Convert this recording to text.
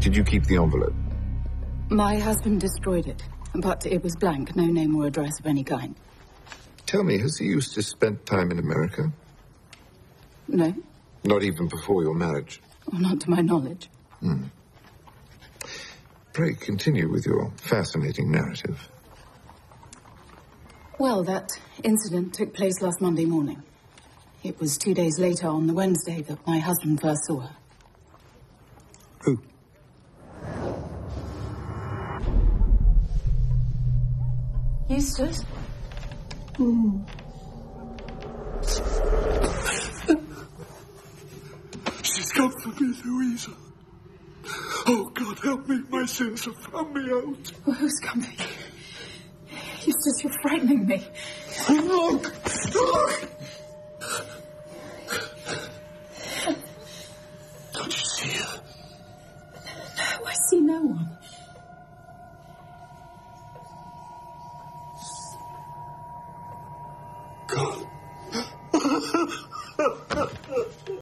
Did you keep the envelope? My husband destroyed it, but it was blank, no name or address of any kind. Tell me, has Eustace spent time in America? No. Not even before your marriage? Well, not to my knowledge. Pray, continue with your fascinating narrative. Well, that incident took place last Monday morning. It was 2 days later, on the Wednesday, that my husband first saw her. Who? Eustace? She's come for me, Louisa. Oh, God, help me. My sins have found me out. Well, who's come for you? Eustace, you're frightening me. Look! Look! Don't you see her? No, I see no one. God.